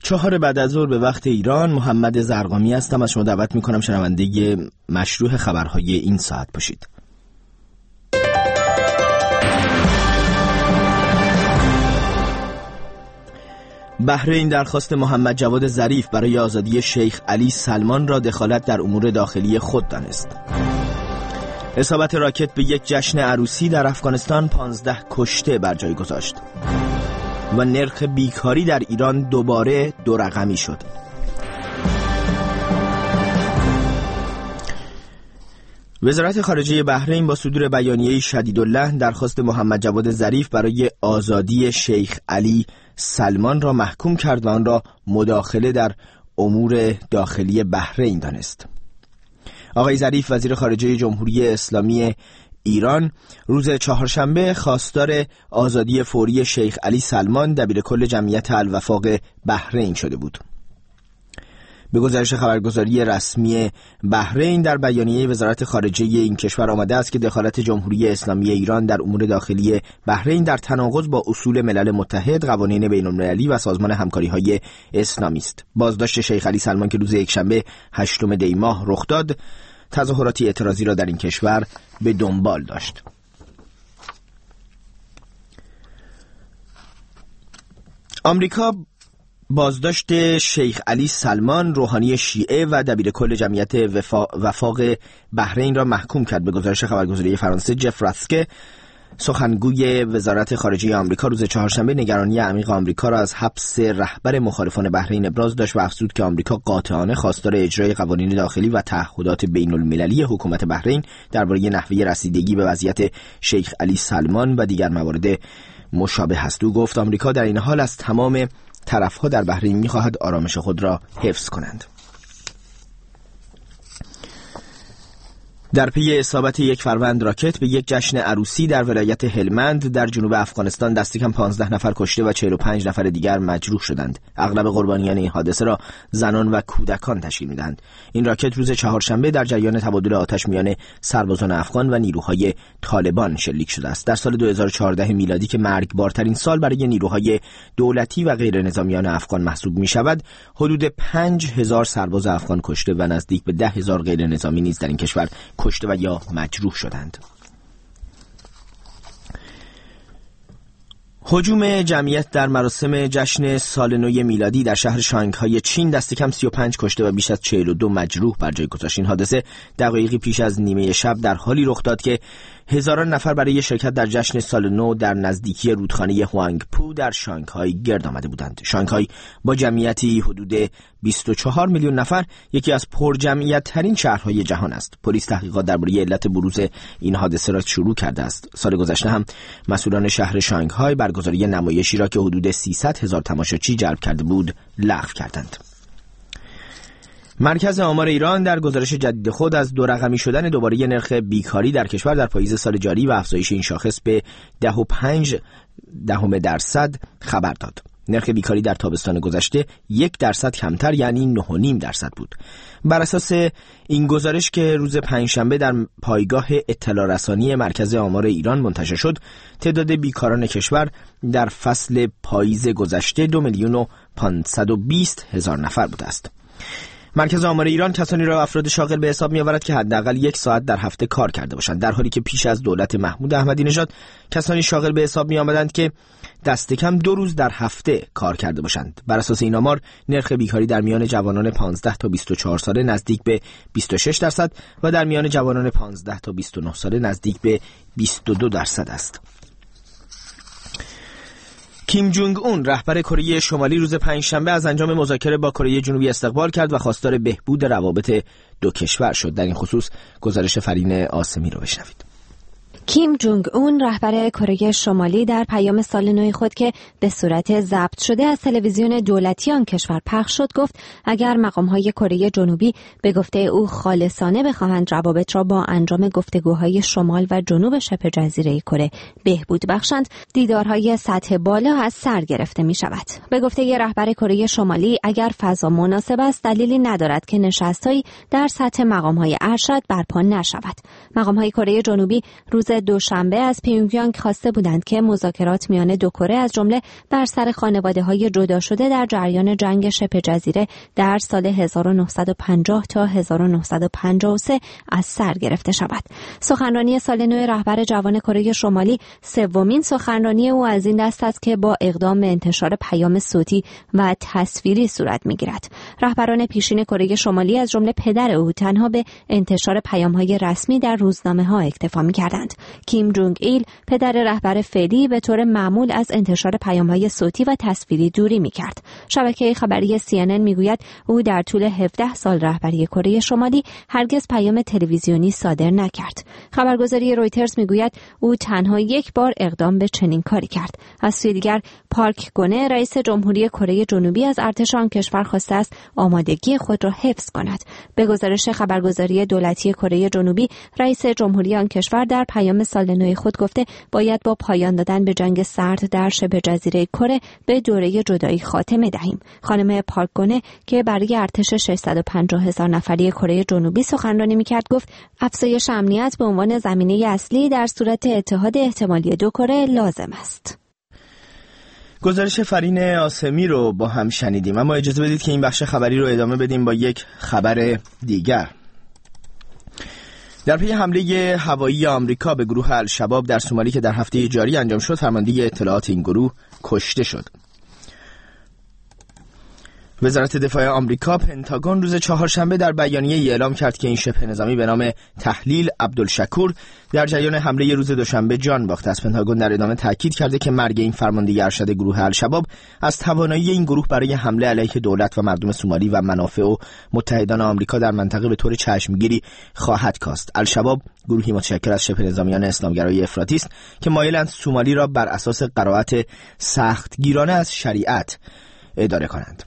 4 بعد از ظهر به وقت ایران. محمد زرقامی هستم. از شما دعوت میکنم شنونده مشروح خبرهای این ساعت باشید. بحرین درخواست محمد جواد ظریف برای آزادی شیخ علی سلمان را دخالت در امور داخلی خود دانست. اصابت راکت به یک جشن عروسی در افغانستان 15 کشته بر جای گذاشت. و نرخ بیکاری در ایران دوباره 2 رقمی شد. وزارت خارجه بحرین با صدور بیانیه شدیدالله درخواست محمد جواد ظریف برای آزادی شیخ علی سلمان را محکوم کرد و آن را مداخله در امور داخلی بحرین دانست. آقای ظریف وزیر خارجه جمهوری اسلامی ایران روز چهارشنبه خواستار آزادی فوری شیخ علی سلمان دبیرکل جمعیت الوفاق بحرین شده بود. به گزارش خبرگزاری رسمی بحرین در بیانیه وزارت خارجه این کشور آمده است که دخالت جمهوری اسلامی ایران در امور داخلی بحرین در تناقض با اصول ملل متحد، قوانین بین‌المللی و سازمان همکاری‌های اسلامی است. بازداشت شیخ علی سلمان که روز یکشنبه 8 دی ماه رخ داد، تظاهراتی اعتراضی را در این کشور به دنبال داشت. آمریکا بازداشت شیخ علی سلمان، روحانی شیعه و دبیرکل جمعیت وفاق بحرین را محکوم کرد. به گزارش خبرگزاری فرانسه جف راسکه، سخنگوی وزارت خارجه آمریکا روز چهارشنبه نگرانی عمیق آمریکا را از حبس رهبر مخالفان بحرین ابراز داشت و افزود که آمریکا قاطعانه خواستار اجرای قوانین داخلی و تعهدات بین‌المللی حکومت بحرین درباره نحوه رسیدگی به وضعیت شیخ علی سلمان و دیگر موارد مشابه است. او گفت آمریکا در این حال از تمام طرف‌ها در بحرین می‌خواهد آرامش خود را حفظ کنند. در پی اصابت یک فروند راکت به یک جشن عروسی در ولایت هلمند در جنوب افغانستان دست کم 15 نفر کشته و 45 نفر دیگر مجروح شدند. اغلب قربانیان این حادثه را زنان و کودکان تشکیل می‌دهند. این راکت روز چهارشنبه در جریان تبادل آتش میان سربازان افغان و نیروهای طالبان شلیک شده است. در سال 2014 میلادی که مرگبارترین سال برای نیروهای دولتی و غیر نظامیان افغان محسوب می‌شود، حدود 5000 سرباز افغان کشته و نزدیک به 10,000 غیر نظامی نیز در این کشور کشته و یا مجروح شدند. هجوم جمعیت در مراسم جشن سال نو میلادی در شهر شانگهای چین دست کم 35 کشته و بیش از 42 مجروح بر جای گذاشت. این حادثه دقایقی پیش از نیمه شب در حالی رخ داد که هزاران نفر برای شرکت در جشن سال نو در نزدیکی رودخانه هوانگپو در شانگهای گرد آمده بودند. شانگهای با جمعیتی حدود 24 میلیون نفر یکی از پرجمعیت ترین شهرهای جهان است. پلیس تحقیقات درباره علت بروز این حادثه را شروع کرده است. سال گذشته هم مسئولان شهر شانگهای برگزاری نمایشی را که حدود 300,000 تماشاچی جلب کرده بود لغو کردند. مرکز آمار ایران در گزارش جدید خود از 2 رقمی شدن دوباره نرخ بیکاری در کشور در پاییز سال جاری و افزایش این شاخص به 10.5% خبر داد. نرخ بیکاری در تابستان گذشته 1% کمتر یعنی 9.5% بود. بر اساس این گزارش که روز پنجشنبه در پایگاه اطلاع رسانی مرکز آمار ایران منتشر شد، تعداد بیکاران کشور در فصل پاییز گذشته 2,520,000 نفر بوده است. مرکز آمار ایران کسانی را افراد شاغل به حساب می‌آورد که حداقل 1 ساعت در هفته کار کرده باشند، در حالی که پیش از دولت محمود احمدی نژاد کسانی شاغل به حساب می‌آمدند که دست کم 2 روز در هفته کار کرده باشند. بر اساس این آمار نرخ بیکاری در میان جوانان 15 تا 24 ساله نزدیک به 26% و در میان جوانان 15 تا 29 ساله نزدیک به 22% است. کیم جونگ اون رهبر کره شمالی روز پنجشنبه از انجام مذاکره با کره جنوبی استقبال کرد و خواستار بهبود روابط 2 کشور شد. در این خصوص گزارش فرین آسمی رو بشنوید. کیم جونگ اون رهبر کره شمالی در پیام سال نو خود که به صورت ضبط شده از تلویزیون دولتی آن کشور پخش شد گفت اگر مقام‌های کره جنوبی به گفته او خالصانه بخواهند روابط را با انجام گفتگوهای شمال و جنوب شبه جزیره کره بهبود بخشند، دیدارهای سطح بالا از سر گرفته می شود. به گفته رهبر کره شمالی اگر فضا مناسب است دلیلی ندارد که نشست‌هایی در سطح مقام‌های ارشد برپا نشود. مقام‌های کره جنوبی روز دوشنبه از پیونگیانگ خواسته بودند که مذاکرات میان دو کره از جمله بر سر خانواده‌های جدا شده در جریان جنگ شبه جزیره در سال 1950 تا 1953 از سر گرفته شود. سخنرانی سال نو رهبر جوان کره شمالی سومین سخنرانی او از این دست است که با اقدام به انتشار پیام صوتی و تصویری صورت می‌گیرد. رهبران پیشین کره شمالی از جمله پدر او تنها به انتشار پیام‌های رسمی در روزنامه‌ها اکتفا می‌کردند. کیم جونگ ایل پدر رهبر فعلی به طور معمول از انتشار پیام‌های صوتی و تصویری دوری می‌کرد. شبکه خبری CNN می‌گوید او در طول 17 سال رهبری کره شمالی هرگز پیام تلویزیونی صادر نکرد. خبرگزاری رویترز می‌گوید او تنها یک بار اقدام به چنین کاری کرد. از سوی دیگر پارک گونه رئیس جمهوری کره جنوبی از ارتش آن کشور خواسته است آمادگی خود را حفظ کند. به گزارش خبرگزاری دولتی کره جنوبی، رئیس جمهوری آن کشور در پیام سال نو خود گفته باید با پایان دادن به جنگ سرد در شبه جزیره کره به دوره جدایی خاتمه دهیم. خانم پارک گونه که برای ارتش 650,000 نفری کره جنوبی سخنرانی می‌کرد گفت افزایش امنیت به عنوان زمینه اصلی در صورت اتحاد احتمالی دو کره لازم است. گزارش فرین آسمی رو با هم شنیدیم، اما اجازه بدید که این بخش خبری رو ادامه بدیم با یک خبر دیگر. در پی حمله هوایی آمریکا به گروه الشباب در سومالی که در هفته جاری انجام شد، فرمانده اطلاعات این گروه کشته شد. وزارت دفاع آمریکا پنتاگون روز چهارشنبه در بیانیه‌ای اعلام کرد که این شبه نظامی به نام تحلیل عبدالشکور در جریان حمله روز دوشنبه جان باخته است. پنتاگون در ادامه تاکید کرده که مرگ این فرمانده ارشد گروه الشباب از توانایی این گروه برای حمله علیه دولت و مردم سومالی و منافع و متحدان آمریکا در منطقه به طور چشمگیری خواهد کاست. الشباب گروهی متشکل از شبه نظامیان اسلامگرای افراطی است که مایلند سومالی را بر اساس قرائت سختگیرانه از شریعت اداره کنند.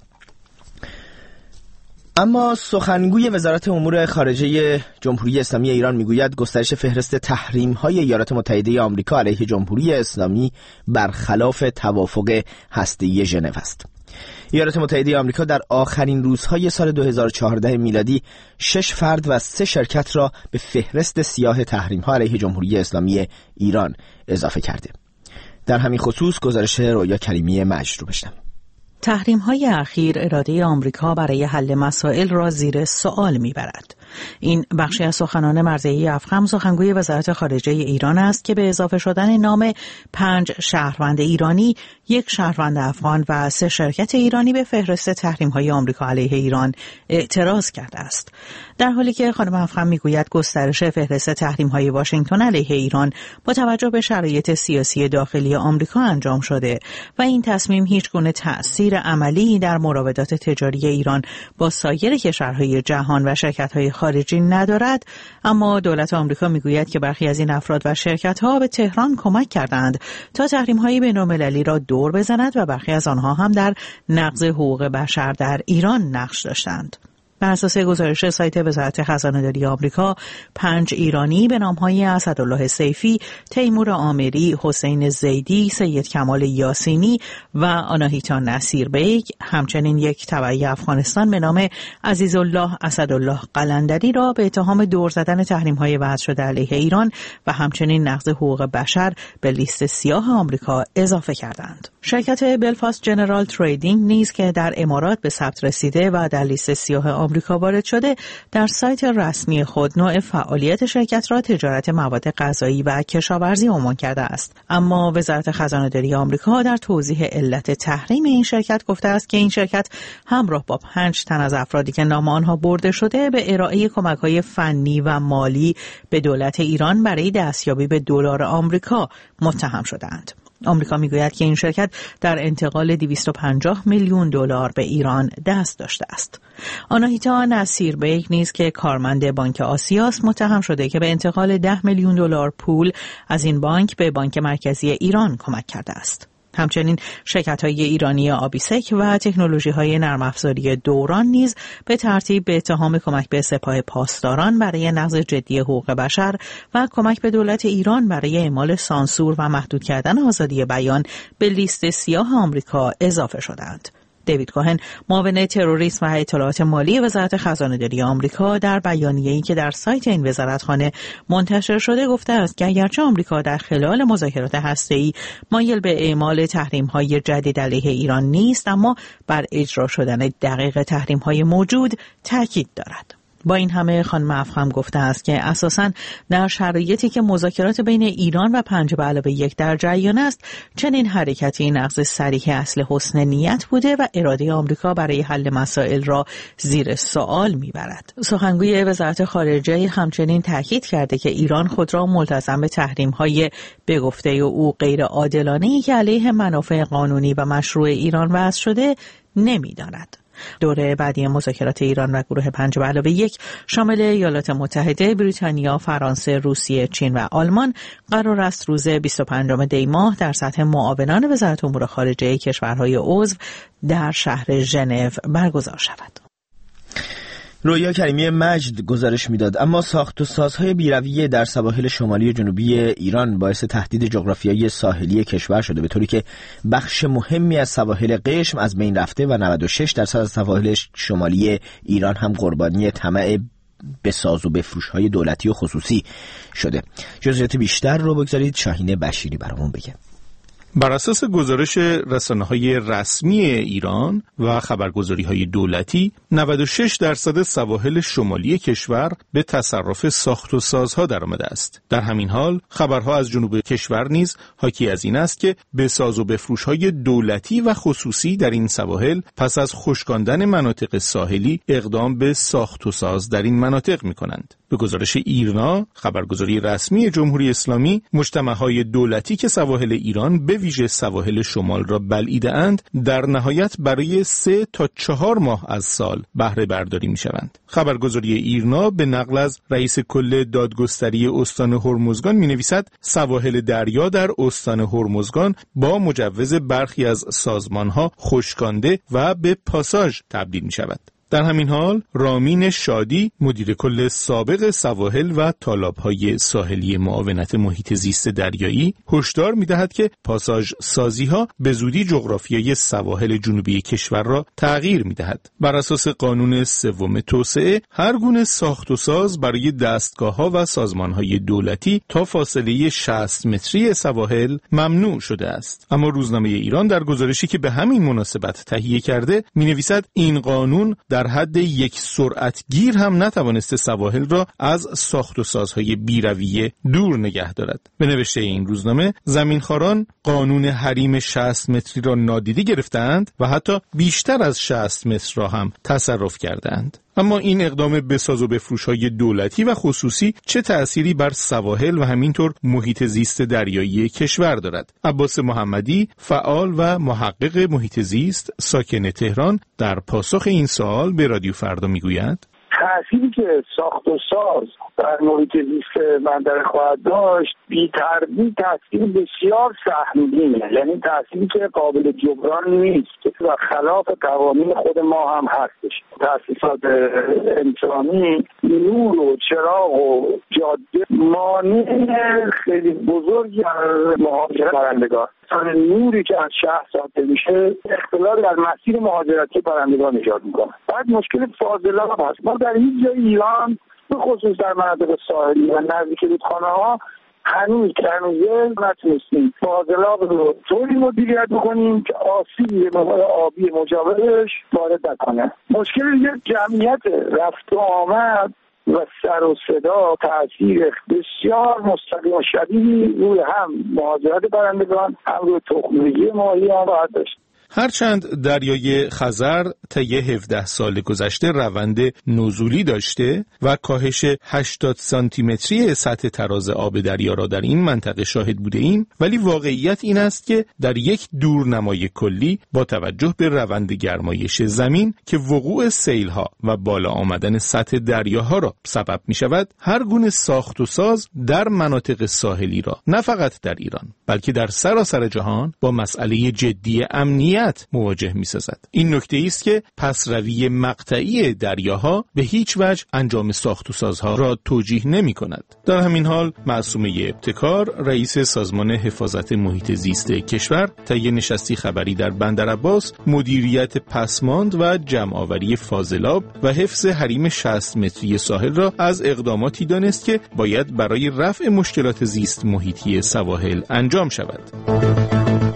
اما سخنگوی وزارت امور خارجه جمهوری اسلامی ایران میگوید گسترش فهرست تحریم‌های ایالات متحده آمریکا علیه جمهوری اسلامی برخلاف توافق هسته‌ای ژنو است. ایالات متحده آمریکا در آخرین روزهای سال 2014 میلادی 6 فرد و 3 شرکت را به فهرست سیاه تحریم‌ها علیه جمهوری اسلامی ایران اضافه کرده. در همین خصوص گزارش رویا کریمی مجد رو بشنویم. تحریم‌های اخیر اراده آمریکا برای حل مسائل را زیر سوال می‌برد. این بخشی از سخنان مرضیه افخم سخنگوی وزارت خارجه ایران است که به اضافه شدن نام 5 شهروند ایرانی، 1 شهروند افغان و 3 شرکت ایرانی به فهرست تحریم‌های آمریکا علیه ایران اعتراض کرده است. در حالی که خانم افخم میگوید گسترش فهرست تحریم‌های واشنگتن علیه ایران با توجه به شرایط سیاسی داخلی آمریکا انجام شده و این تصمیم هیچگونه تأثیر عملی در مراودات تجاری ایران با سایر کشورهای جهان و شرکت‌های خارجی ندارد، اما دولت آمریکا میگوید که برخی از این افراد و شرکت‌ها به تهران کمک کردند تا تحریم‌های بین‌المللی را دور بزند و برخی از آنها هم در نقض حقوق بشر در ایران نقش داشتند. بر اساس گزارش سایت وزارت خزانه‌داری آمریکا، 5 ایرانی به نام‌های اسدالله سیفی، تیمور آمری، حسین زیدی، سید کمال یاسینی و آناهیتا نصیر بیگ، همچنین یک تبعی افغانستان به نام عزیزالله اسدالله قلندری را به اتهام دور زدن تحریم‌های وضع شده علیه ایران و همچنین نقض حقوق بشر به لیست سیاه آمریکا اضافه کردند. شرکت بلفاست جنرال تریدینگ نیز که در امارات به ثبت رسیده و در لیست سیاه آمریکا وارد شده، در سایت رسمی خود نوع فعالیت شرکت را تجارت مواد غذایی و کشاورزی عنوان کرده است. اما وزارت خزانه‌داری آمریکا در توضیح علت تحریم این شرکت گفته است که این شرکت همراه با 5 تن از افرادی که نام آنها برده شده به ارائه کمک‌های فنی و مالی به دولت ایران برای دستیابی به دلار آمریکا متهم شدند. آمریکا میگوید که این شرکت در انتقال 250 میلیون دلار به ایران دست داشته است. آناهیتا نصیر بیگ نیز که کارمند بانک آسیاست متهم شده که به انتقال 10 میلیون دلار پول از این بانک به بانک مرکزی ایران کمک کرده است. همچنین شرکت‌های ایرانی آبیسک و تکنولوژی‌های نرم افزاری دوران نیز به ترتیب به اتهام کمک به سپاه پاسداران برای نقض جدی حقوق بشر و کمک به دولت ایران برای اعمال سانسور و محدود کردن آزادی بیان به لیست سیاه آمریکا اضافه شدند. دیوید کوهن، معاون تروریسم و اطلاعات مالی وزارت خزانه‌داری آمریکا، در بیانیه‌ای که در سایت این وزارتخانه منتشر شده گفته است که اگرچه آمریکا در خلال مذاکرات هسته‌ای مایل به اعمال تحریم‌های جدید علیه ایران نیست، اما بر اجرا شدن دقیق تحریم‌های موجود تاکید دارد. با این همه خانم افخم گفته است که اساساً در شرایطی که مذاکرات بین ایران و 5+1 در جریان است، چنین حرکتی نقض صریح اصل حسن نیت بوده و اراده آمریکا برای حل مسائل را زیر سوال میبرد. سخنگوی وزارت خارجه همچنین تاکید کرده که ایران خود را ملتزم به تحریم‌های به گفته او غیر عادلانه‌ای که علیه منافع قانونی و مشروع ایران وضع شده نمی‌داند. دوره بعدی مذاکرات ایران و گروه 5+1 شامل ایالات متحده، بریتانیا، فرانسه، روسیه، چین و آلمان قرار است روز 25 دی ماه در سطح معاونان وزارت امور خارجه کشورهای عضو در شهر ژنو برگزار شود. رویا کریمی مجد گزارش میداد اما ساخت و سازهای بیرویه در سواحل شمالی و جنوبی ایران باعث تهدید جغرافیایی ساحلی کشور شده، به طوری که بخش مهمی از سواحل قشم از بین رفته و 96% از سواحل شمالی ایران هم قربانی طمع بساز و بفروش‌های دولتی و خصوصی شده. جزئیات بیشتر رو بگذارید شاهین بشیری برامون بگه. بر اساس گزارش رسانه‌های رسمی ایران و خبرگزاری‌های دولتی، 96% سواحل شمالی کشور به تصرف ساخت و سازها درآمده است. در همین حال، خبرها از جنوب کشور نیز حاکی از این است که بساز و بفروش‌های دولتی و خصوصی در این سواحل پس از خشکاندن مناطق ساحلی اقدام به ساخت و ساز در این مناطق می‌کنند. به گزارش ایرنا، خبرگزاری رسمی جمهوری اسلامی، مجتمع‌های دولتی که سواحل ایران به ویژه سواحل شمال را بلعیده‌اند، در نهایت برای 3 تا 4 ماه از سال بهره برداری می‌شوند. خبرگزاری ایرنا به نقل از رئیس کل دادگستری استان هرمزگان می‌نویسد سواحل دریا در استان هرمزگان با مجوز برخی از سازمان‌ها خشکانده و به پاساژ تبدیل می‌شود. در همین حال رامین شادی، مدیر کل سابق سواحل و تالاب‌های ساحلی معاونت محیط زیست دریایی، هشدار می‌دهد که پاساژ سازی‌ها به زودی جغرافیای سواحل جنوبی کشور را تغییر می‌دهد. بر اساس قانون سوم توسعه، هر گونه ساخت و ساز برای دستگاه‌ها و سازمان‌های دولتی تا فاصله 60 متری سواحل ممنوع شده است. اما روزنامه ایران در گزارشی که به همین مناسبت تهیه کرده می‌نویسد این قانون در حد یک سرعتگیر هم نتوانسته سواحل را از ساخت و سازهای بیرویه دور نگه دارد. به نوشته این روزنامه، زمینخواران قانون حریم 60 متری را نادیده گرفتند و حتی بیشتر از 60 متر را هم تصرف کردند. اما این اقدام بساز و بفروش‌های دولتی و خصوصی چه تأثیری بر سواحل و همینطور محیط زیست دریایی کشور دارد؟ عباس محمدی، فعال و محقق محیط زیست ساکن تهران، در پاسخ این سوال به رادیو فردا میگوید: تأثیری که ساخت و ساز در محیط زیست بندر خواهد داشت بی تردید تأثیر بسیار سهمگینه، یعنی تأثیری که قابل جبران نیست و خلاف قوانین خود ما هم هستش. تأسیسات انسانی، نور و چراغ و جاده مانع خیلی بزرگی از مهاجرت پرندگان. نوری که از شهر ساطع میشه اختلال در مسیر مهاجرتی پرندگان ایجاد میکنه. بعد مشکل فاضلاب هست. ما در هیچ جای ایران به خصوص در مناطق ساحلی و نزدیک رودخانه ها هنوز نتونستیم فاضلاب رو طوری مدیریت بکنیم که آسیبی به آبی مجاورش وارد نکنه. مشکل یک جمعیت رفت و آمد و سر و صدا تأثیر بسیار مستقیم و شدیدی روی هم مهاجرت پرندگان هم روی تخم‌ریزی ماهیان خواهد داشت. هرچند دریای خزر طی 17 سال گذشته روند نزولی داشته و کاهش 80 سانتی متری سطح تراز آب دریا را در این منطقه شاهد بوده ایم، ولی واقعیت این است که در یک دورنمای کلی با توجه به روند گرمایش زمین که وقوع سیل‌ها و بالا آمدن سطح دریاها را سبب می شود، هر گونه ساخت و ساز در مناطق ساحلی را نه فقط در ایران بلکه در سراسر جهان با مسئله جدی امنیت امنیت مواجه می‌سازد. این نکته است که پسروی مقطعی دریاها به هیچ وجه انجام ساخت و سازها را توجیه نمی‌کند. در همین حال معصومه ابتکار رئیس سازمان حفاظت محیط زیست کشور طی نشستی خبری در بندرعباس مدیریت پسماند و جمع‌آوری فاضلاب و حفظ حریم 60 متری ساحل را از اقداماتی دانست که باید برای رفع مشکلات زیست محیطی سواحل انجام شود.